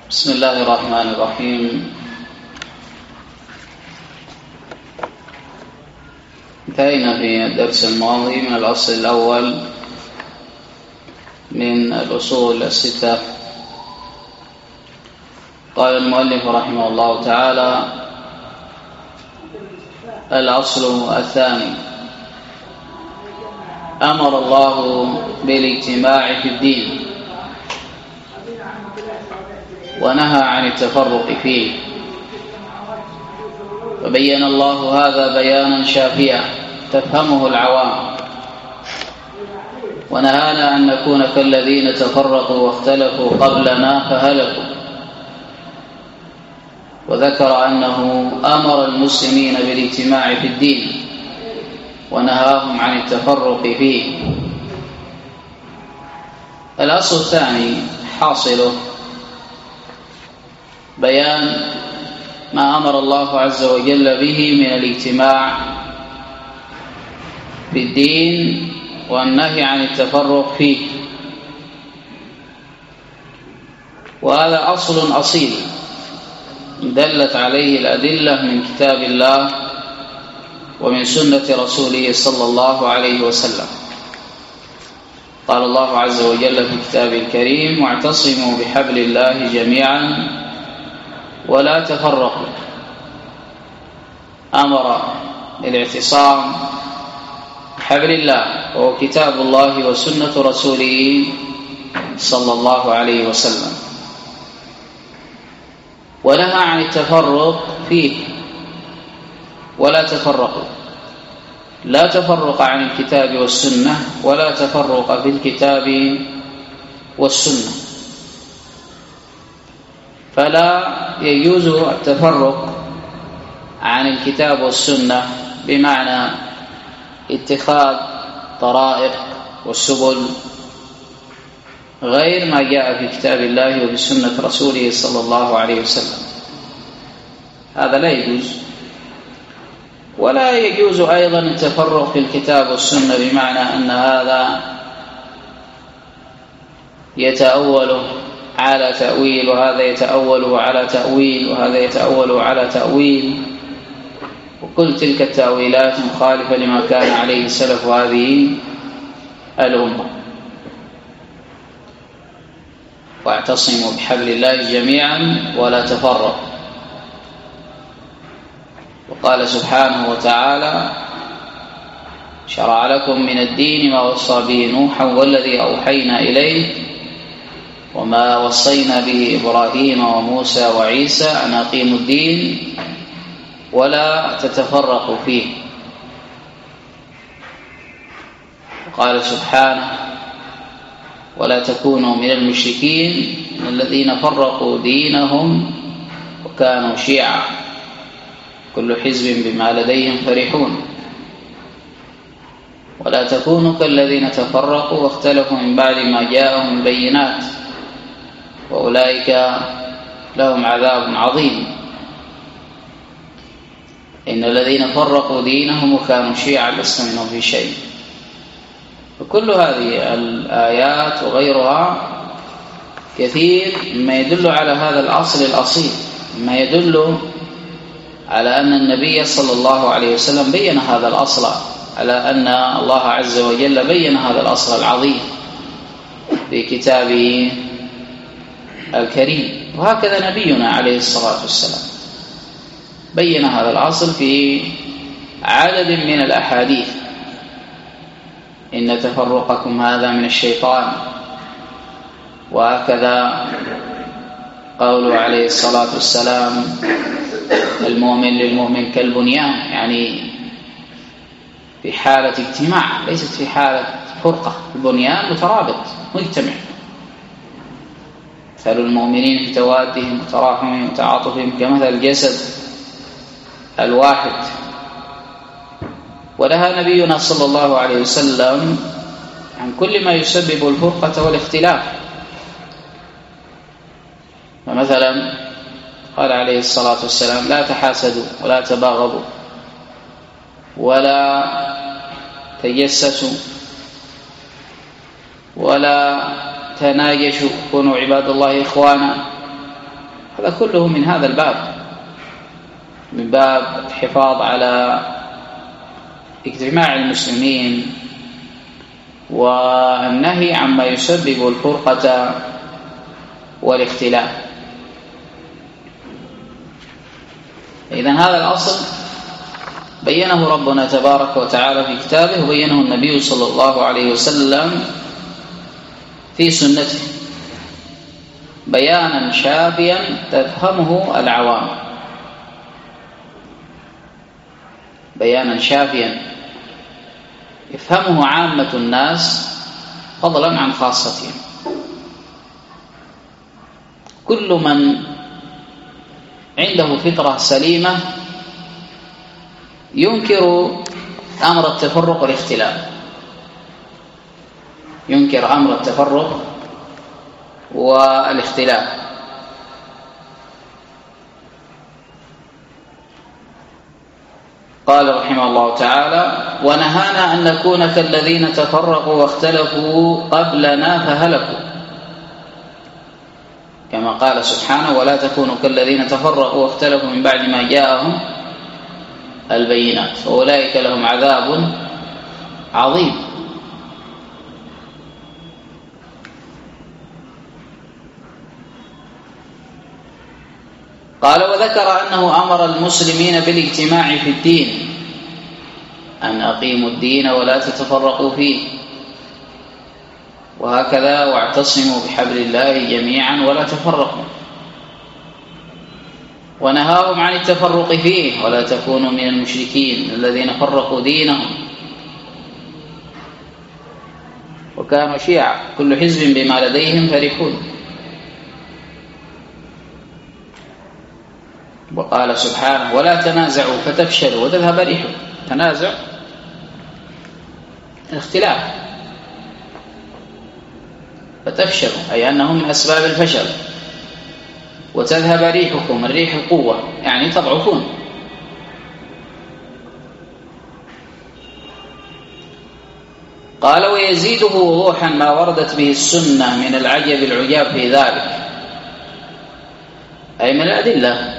بسم الله الرحمن الرحيم. انتهينا في الدرس الماضي من الأصل الأول من الأصول الستة. قال المؤلف رحمه الله تعالى: الأصل الثاني: أمر الله بالاجتماع في الدين ونهى عن التفرق فيه، وبين الله هذا بيانا شافيا تفهمه العوام، ونهانا أن نكون كالذين تفرقوا واختلفوا قبلنا فهلكوا، وذكر أنه أمر المسلمين بالاجتماع في الدين ونهاهم عن التفرق فيه. الأصل الثاني حاصله بيان ما أمر الله عز وجل به من الاجتماع في الدين والنهي عن التفرق فيه، وهذا أصل أصيل دلت عليه الأدلة من كتاب الله ومن سنة رسوله صلى الله عليه وسلم. قال الله عز وجل في كتابه الكريم: واعتصموا بحبل الله جميعا ولا تفرقوا. أمر بالاعتصام بحبل الله وهو كتاب الله وسنة رسوله صلى الله عليه وسلم، ونهى عن التفرق فيه ولا تفرقوا. لا تفرق عن الكتاب والسنة ولا تفرق في الكتاب والسنة، فلا يجوز التفرق عن الكتاب والسنة بمعنى اتخاذ طرائق والسبل غير ما جاء في كتاب الله وبسنة رسوله صلى الله عليه وسلم، هذا لا يجوز. ولا يجوز أيضا التفرق في الكتاب والسنة بمعنى أن هذا يتأول على تأويل وهذا يتأول على تأويل وهذا يتأول على تأويل، وكل تلك التأويلات مخالفة لما كان عليه سلف هذه الأمة. واعتصموا بحبل الله جميعا ولا تفرقوا. وقال سبحانه وتعالى: شرع لكم من الدين ما وصى به نوحا والذي أوحينا إليك وما وصينا به إبراهيم وموسى وعيسى أن أقيموا الدين ولا تتفرقوا فيه. وقال سبحانه: ولا تكونوا من المشركين من الذين فرقوا دينهم وكانوا شيعا كل حزب بما لديهم فرحون. ولا تكونوا كالذين تفرقوا واختلفوا من بعد ما جاءهم البينات وأولئك لهم عذاب عظيم. إن الذين فرقوا دينهم وكانوا شيعا لست منهم في شيء. وكل هذه الآيات وغيرها كثير مما يدل على هذا الأصل الأصيل، مما يدل على أن النبي صلى الله عليه وسلم بين هذا الأصل، على أن الله عز وجل بين هذا الأصل العظيم في كتابه الكريم. وهكذا نبينا عليه الصلاة والسلام بين هذا الأصل في عدد من الأحاديث: إن تفرقكم هذا من الشيطان. وهكذا قوله عليه الصلاة والسلام: المؤمن للمؤمن كالبنيان، يعني في حالة اجتماع ليست في حالة فرقة. البنيان مترابط مجتمع. مثل المؤمنين في توادهم وتراحمهم وتعاطفهم كمثل الجسد الواحد. ونهى نبينا صلى الله عليه وسلم عن كل ما يسبب الفرقة والاختلاف. فمثلا قال عليه الصلاة والسلام: لا تحاسدوا ولا تباغضوا ولا تجسسوا ولا تناجشوا، كونوا عباد الله إخوانا هذا كله من هذا الباب، من باب الحفاظ على اجتماع المسلمين والنهي عما يسبب الفرقة والاختلاف. إذن هذا الأصل بينه ربنا تبارك وتعالى في كتابه، وبينه النبي صلى الله عليه وسلم في سنته بيانا شافيا تفهمه العوام، بيانا شافيا يفهمه عامة الناس فضلا عن خاصتهم. كل من عنده فطرة سليمة ينكر أمر التفرق والاختلاف، ينكر أمر التفرق والاختلاف. قال رحمه الله تعالى: ونهانا أن نكون كالذين تفرقوا واختلفوا قبلنا فهلكوا، كما قال سبحانه: ولا تكونوا كالذين تفرقوا واختلفوا من بعد ما جاءهم البينات فأولئك لهم عذاب عظيم. قال: وذكر أنه أمر المسلمين بالاجتماع في الدين، أن أقيموا الدين ولا تتفرقوا فيه، وهكذا واعتصموا بحبل الله جميعا ولا تفرقوا. ونهاهم عن التفرق فيه، ولا تكونوا من المشركين الذين فرقوا دينهم وكانوا شيعا كل حزب بما لديهم فرحون. وقال سبحانه: ولا تنازعوا فتفشلوا وتذهب ريحكم. تنازع الاختلاف، فتفشلوا أي أنه من أسباب الفشل، وتذهب ريحكم، الريح قوة يعني تضعفون. قال: ويزيده وضوحا ما وردت به السنة من العجب العجاب في ذلك، أي من الأدلة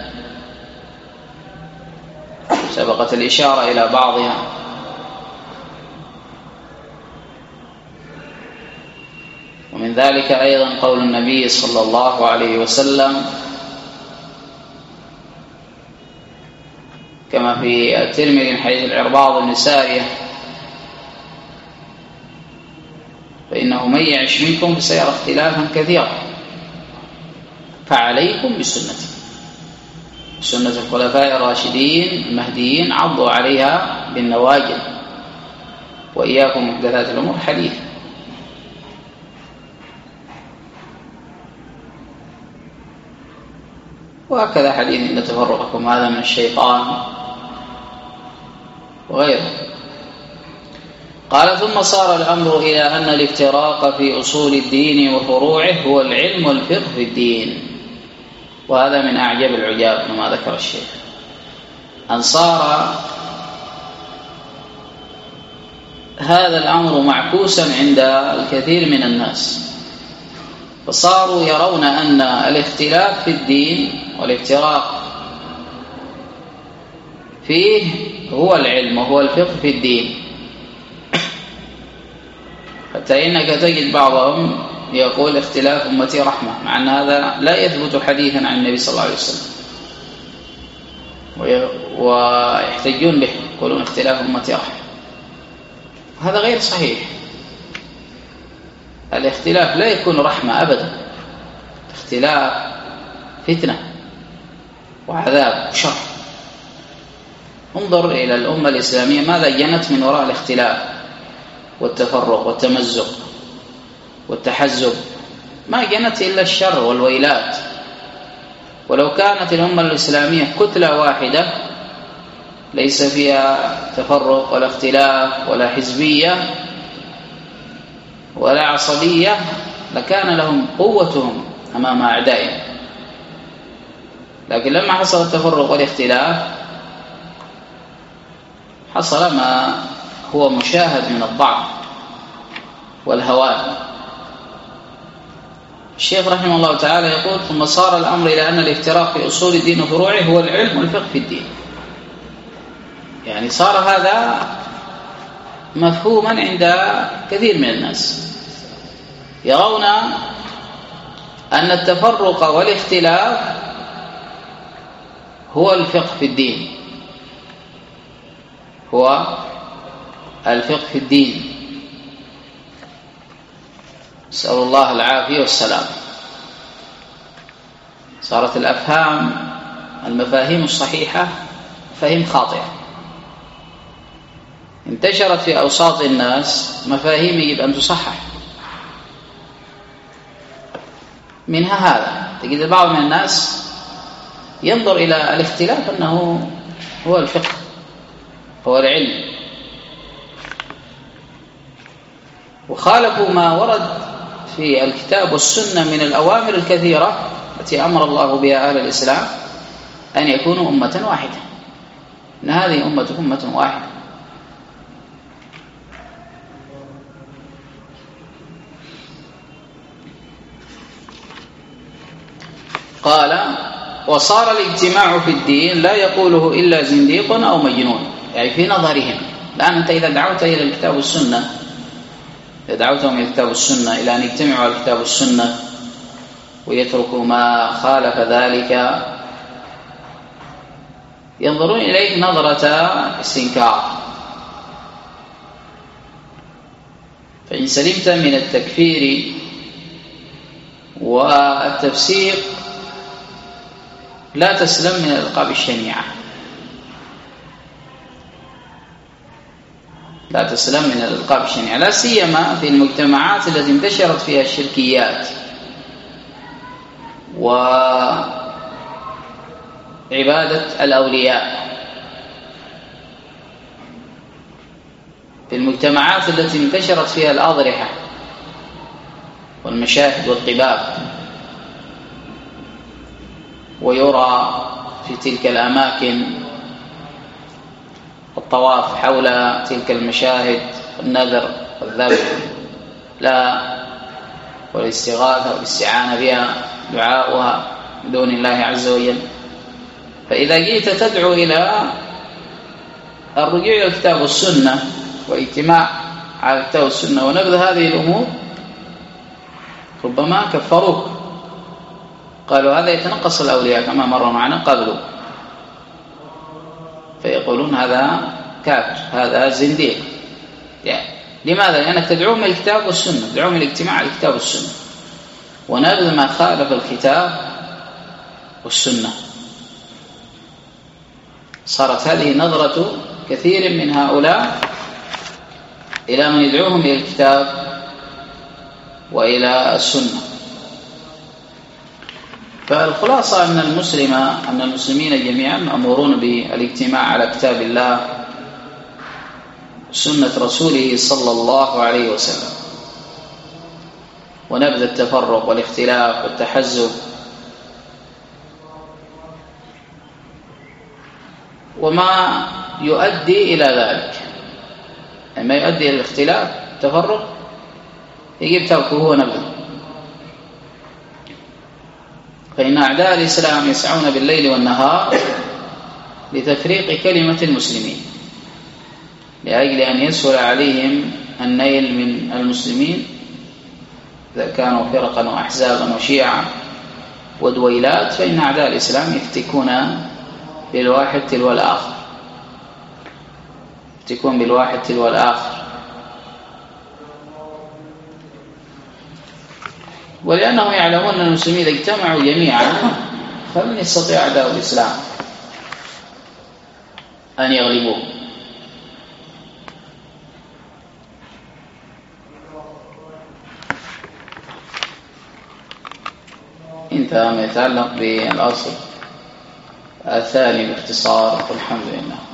سبقت الإشارة إلى بعضها. ومن ذلك أيضا قول النبي صلى الله عليه وسلم كما في الترمذي من حديث العرباض بن سارية: فإنه من يعش منكم فسيرى اختلافا كثيرا فعليكم بسنتي سنة الخلفاء الراشدين المهديين عضوا عليها بالنواجذ، وإياكم محدثات الأمور حديث. وهكذا حديث إن تفرقكم هذا من الشيطان وغيره. قال: ثم صار الأمر إلى أن الافتراق في أصول الدين وفروعه هو العلم والفقه في الدين. وهذا من أعجب العجاب كما ذكر الشيخ، أن صار هذا الأمر معكوسا عند الكثير من الناس، فصاروا يرون أن الاختلاف في الدين والافتراق فيه هو العلم وهو الفقه في الدين. حتى إنك تجد بعضهم يقول: اختلاف أمتي رحمة، مع أن هذا لا يثبت حديثا عن النبي صلى الله عليه وسلم، ويحتجون به، يقولون اختلاف أمتي رحمة. هذا غير صحيح. الاختلاف لا يكون رحمة أبدا، اختلاف فتنة وعذاب وشر. انظر إلى الأمة الإسلامية ماذا جنت من وراء الاختلاف والتفرق والتمزق والتحزب، ما جنت إلا الشر والويلات. ولو كانت الأمة الإسلامية كتلة واحدة ليس فيها تفرق ولا اختلاف ولا حزبية ولا عصبية لكان لهم قوتهم أمام أعدائهم. لكن لما حصل التفرق والاختلاف حصل ما هو مشاهد من الضعف والهوان. الشيخ رحمه الله تعالى يقول: ثم صار الأمر إلى أن الافتراق في أصول الدين وفروعه هو العلم والفقه في الدين. يعني صار هذا مفهوما عند كثير من الناس، يرون أن التفرق والاختلاف هو الفقه في الدين، هو الفقه في الدين. نسأل الله العافية والسلام. صارت المفاهيم الصحيحة مفاهيم خاطئة، انتشرت في أوساط الناس مفاهيم يجب أن تصحح. منها هذا، تجد بعض من الناس ينظر إلى الاختلاف أنه هو الفقه، هو العلم، وخالفوا ما ورد في الكتاب والسنة من الأوامر الكثيرة التي أمر الله بها أهل الإسلام أن يكونوا أمة واحدة، إن هذه أمة واحدة. قال: وصار الاجتماع في الدين لا يقوله إلا زنديق أو مجنون. يعني في نظرهم الآن أنت إذا دعوت إلى الكتاب والسنة، إذا دعوتهم إلى الكتاب والسنة إلى أن يجتمعوا على الكتاب والسنة ويتركوا ما خالف ذلك، ينظرون إليك نظرة استنكار. فإن سلمت من التكفير والتفسيق لا تسلم من الألقاب الشنيعة، لا تسلم من الألقاب الشنيعة، لا سيما في المجتمعات التي انتشرت فيها الشركيات وعبادة الأولياء، في المجتمعات التي انتشرت فيها الأضرحة والمشاهد والقباب، ويرى في تلك الأماكن الطواف حول تلك المشاهد والنذر والذبح لا، والاستغاثة والاستعانة بها، دعاؤها بدون الله عز وجل. فإذا جئت تدعو إلى الرجوع إلى الكتاب والسنة واجتماع على الكتاب والسنة ونبذ هذه الأمور، ربما كفروك، قالوا هذا يتنقص الأولياء كما مر معنا قبله، فيقولون هذا كافر، هذا زنديق. يعني لماذا؟ لأنك تدعوهم إلى الكتاب والسنة، تدعوهم إلى الاجتماع على الكتاب والسنة ونبذ ما خالف الكتاب والسنة. صارت هذه نظرة كثير من هؤلاء إلى من يدعوهم إلى الكتاب وإلى السنة. فالخلاصة أن المسلمين جميعا مأمورون بالاجتماع على كتاب الله وسنة رسوله صلى الله عليه وسلم، ونبذ التفرق والاختلاف والتحزب. وما يؤدي إلى ذلك، ما يؤدي إلى الاختلاف التفرق يجب تركه ونبذه. فإن أعداء الإسلام يسعون بالليل والنهار لتفريق كلمة المسلمين، لأجل أن يسهل عليهم النيل من المسلمين إذا كانوا فرقا وأحزابا وشيعا ودويلات. فإن أعداء الإسلام يفتكون بالواحد تلو الآخر، يفتكون بالواحد تلو الآخر. ولأنهم يعلمون أن المسلمين إذا اجتمعوا جميعا فلن يستطيع أعداء الإسلام أن يغلبوه. انتهى ما يتعلق بالأصل الثاني باختصار، والحمد لله.